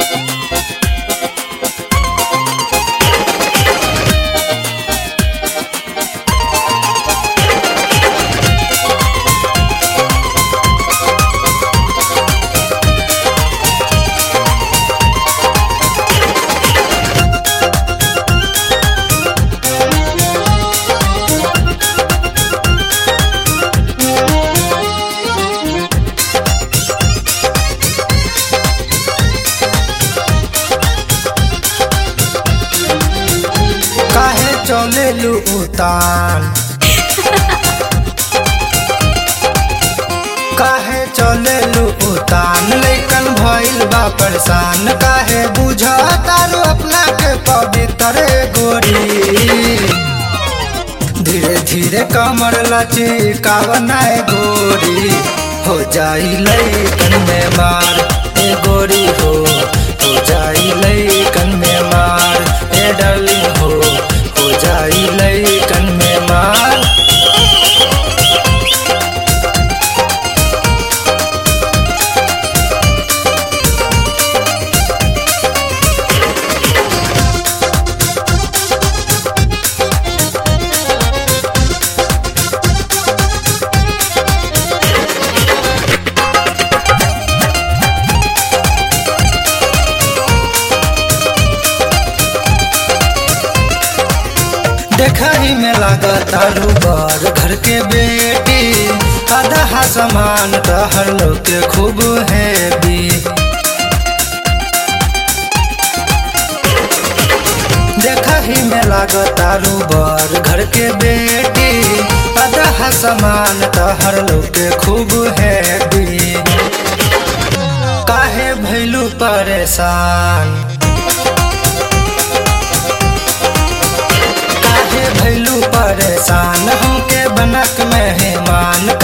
चलेलू उतान काहे चलेलू उतान लेकिन भइल बा परेशान काहे बुझा तारू अपना के पवित्र गोरी धीरे धीरे कमर लचकावना गोरी हो जाई लइकन में मार ए गोरी हो जाई लइकन में मार ए डार्लिंग हो जाई लइकन में मार। देखही में लागत तारू बर घर के बेटी आधा समान तहर लोग के खूब हैवी देखही में लागत तारू बर घर के बेटी आधा समान तहर लोग के खूब हैवी काहे भइलू परेशान भइलू परेशान हमके बनक मेहमान